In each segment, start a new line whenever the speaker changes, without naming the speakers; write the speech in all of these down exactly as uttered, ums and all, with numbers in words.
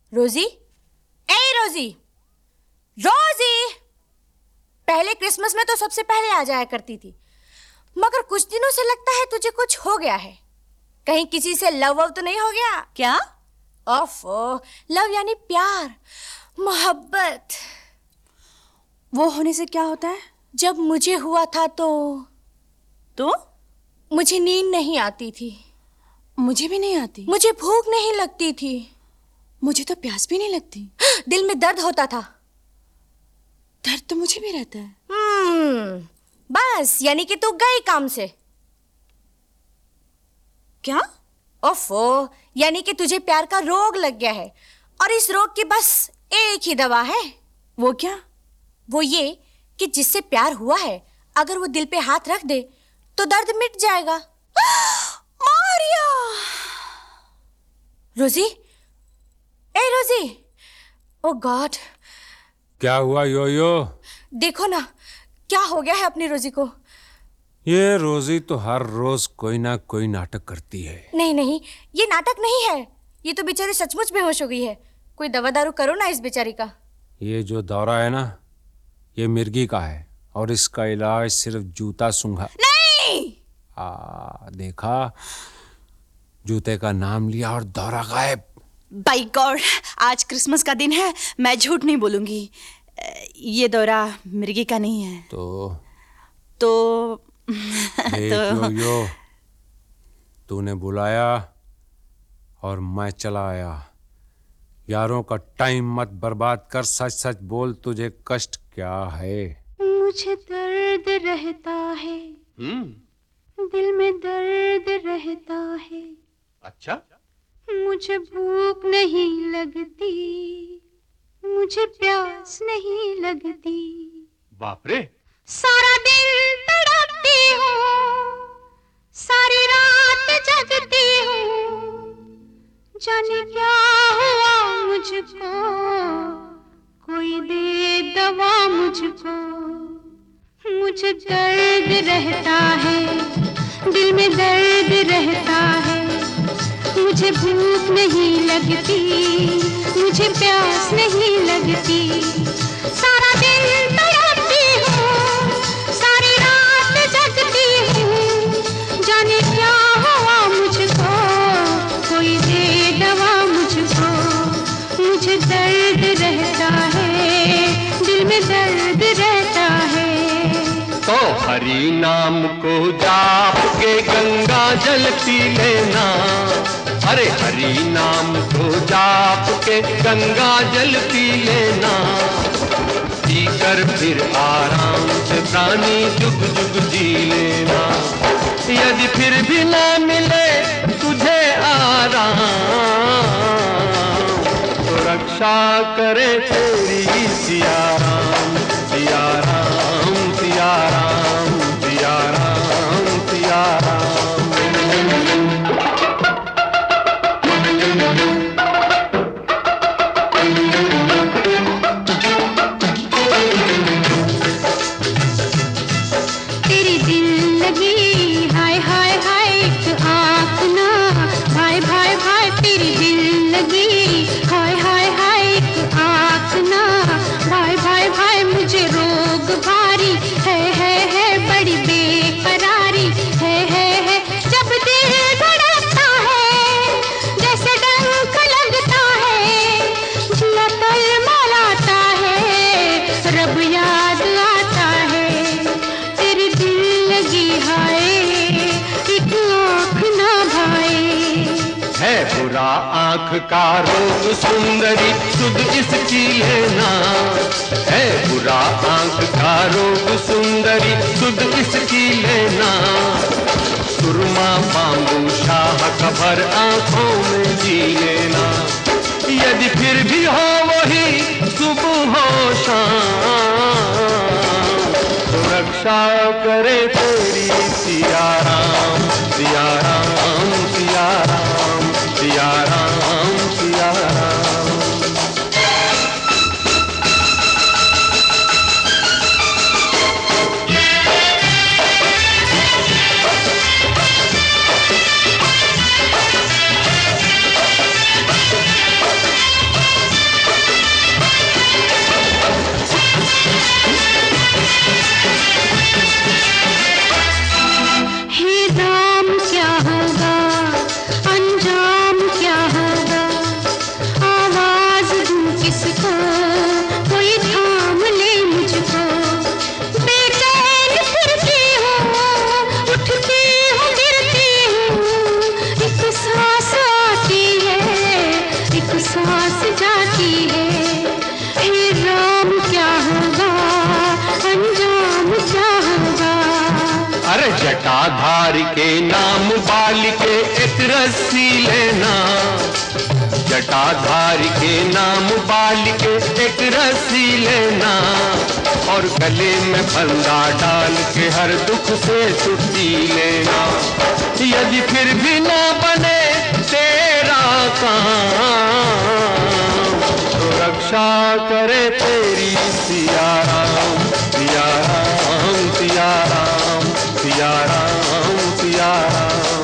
रोजी, ए रोजी, रोजी, पहले क्रिसमस में तो सबसे पहले आ जाया करती थी, मगर कुछ दिनों से लगता है तुझे कुछ हो गया है। कहीं किसी से लव वव तो नहीं हो गया?
क्या?
ओफो, लव यानी प्यार, मोहब्बत।
वो होने से क्या होता है?
जब मुझे हुआ था तो
तो
मुझे नींद नहीं आती थी।
मुझे भी नहीं आती।
मुझे भूख नहीं लगती थी।
मुझे तो प्यास भी नहीं लगती।
दिल में दर्द होता था।
दर्द तो मुझे भी रहता है।
हम्म, बस यानी कि तू गई काम से।
क्या?
ओफो, यानी कि तुझे प्यार का रोग लग गया है और इस रोग की बस एक ही दवा है।
वो क्या?
वो ये कि जिससे प्यार हुआ है अगर वो दिल पे हाथ रख दे तो दर्द मिट जाएगा।
मारिया!
रोजी, ए रोजी, ओ गॉड!
क्या हुआ योयो?
देखो ना क्या हो गया है अपनी रोजी को।
ये रोजी तो हर रोज कोई ना कोई नाटक करती है।
नहीं नहीं, ये नाटक नहीं है, ये तो बेचारी सचमुच बेहोश हो गई है। कोई दवा दारू करो ना इस बेचारी का।
ये जो दौरा है ना, ये मिर्गी का है और इसका इलाज सिर्फ जूता सूंघा।
नहीं!
आ, देखा, जूते का नाम लिया और दौरा गायब।
बाय गॉड, आज क्रिसमस का दिन है, मैं झूठ नहीं बोलूंगी। ये दौरा मिर्गी का नहीं है।
तो
तो
देख
तो
यो, तूने बुलाया और मैं चला आया। यारों का टाइम मत बर्बाद कर, सच सच बोल, तुझे कष्ट क्या है?
मुझे दर्द रहता है, दिल में दर्द रहता है।
अच्छा?
मुझे भूख नहीं लगती, मुझे प्यास नहीं लगती।
बाप रे!
सारा दिन तड़पती हूँ, सारी रात जगती हूँ, जाने क्या हुआ मुझको, कोई दे दवा मुझको। मुझे दर्द रहता है, दिल में दर्द रहता है। मुझे भूख नहीं लगती, मुझे प्यास नहीं लगती। सारा दिन तड़पती हूँ, सारी रात जगती हूँ, जाने क्या हुआ मुझको, कोई दे दवा मुझको। मुझे दर्द रहता है, दिल में दर्द रहता है।
तो हरि नाम को जाप के गंगा जल पी लेना। अरे हरि नाम को जाप के गंगा जल पी लेना। पी कर फिर आराम से प्राणी जुग जुग जी लेना। यदि फिर भी ना मिले तुझे आराम, तो रक्षा करे तेरी सिया राम, सिया राम, सिया राम, सिया राम, सिया राम।
तेरी दिल लगी हाय हाय हाय, एक आँख ना भाई भाई भाई। तेरी दिल लगी हाय हाय हाय, एक आँख ना भाई भाई भाई। मुझे रोग भारी है है है, बड़ी बेकरारी है है है। जब दिल धड़कता है जैसे डंक लगता है, जिया तलमलाता है, रब याद आता है। तेरी दिल लगी हाय, एक आँख ना भाई।
है बुरा आँख का रोग सुंदरी, सुध इसकी लेना। है बुरा आँख का रोग सुंदरी, सुध इसकी लेना। सुरमा बांबू शाह कबर आँखों में जी लेना। यदि फिर भी हो वही सुबह हो शाम, तो रक्षा करे तेरी सिया राम, सिया राम, सिया राम, सिया राम, सिया राम। जटाधारी के नाम बाल के एक रस्सी लेना, जटाधारी के नाम बाल के एक रस्सी लेना, और गले में फंदा डाल के हर दुख से छुट्टी लेना। यदि फिर भी ना बने तेरा काम, तो रक्षा करे तेरी सिया राम, सिया राम, सिया राम, सिया राम, सिया राम।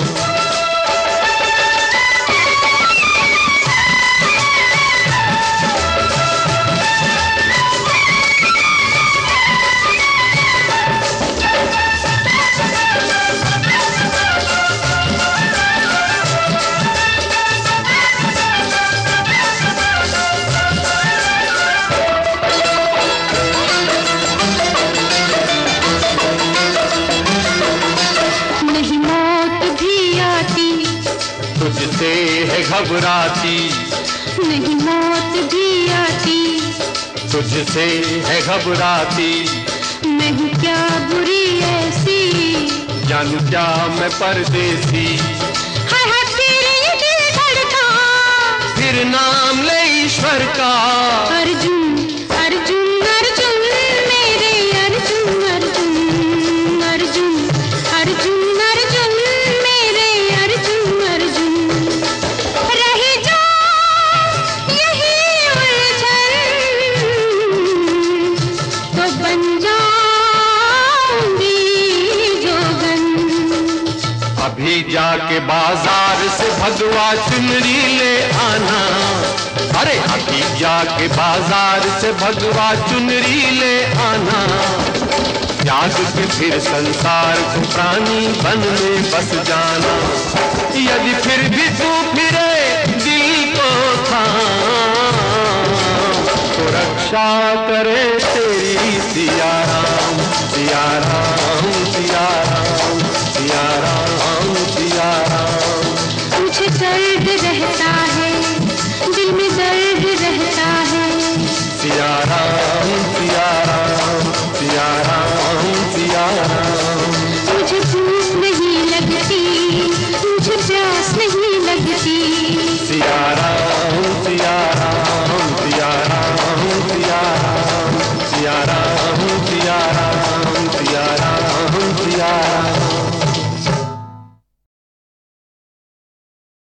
तुझसे है घबराती,
नहीं मौत भी आती,
तुझसे है घबराती,
मैं हूँ क्या बुरी ऐसी,
जानू क्या मैं परदेसी।
हाय हाय फिर ये दिल धड़का,
फिर नाम ले ईश्वर का,
अर्जुन अर्जुन अर्जुन मेरे अर्जुन अर्जुन अर्जुन अर्जुन अर्जुन मेरे अर्जुन अर्जुन। रही जो यही उलझन, तो बन जाऊंगी जोगन।
अभी जाके बाजार से भगवा चुनरी ले आना, अरे अभी जाके बाजार से भगवा चुनरी ले आना, त्याग के फिर संसार को प्राणी बन में बस जाना। यदि फिर भी तू फिरे दिल को थाम, तो रक्षा करे तेरी सिया राम, सिया राम, सिया राम, सिया राम, सिया राम।
मुझे दर्द रहता है, दिल में दर्द रहता है,
सिया राम, सिया राम, सिया राम, सिया राम।
मुझे भूख नहीं लगती, मुझे प्यास नहीं लगती,
सिया राम, सिया राम, सिया राम, सिया राम, सिया राम, सिया राम।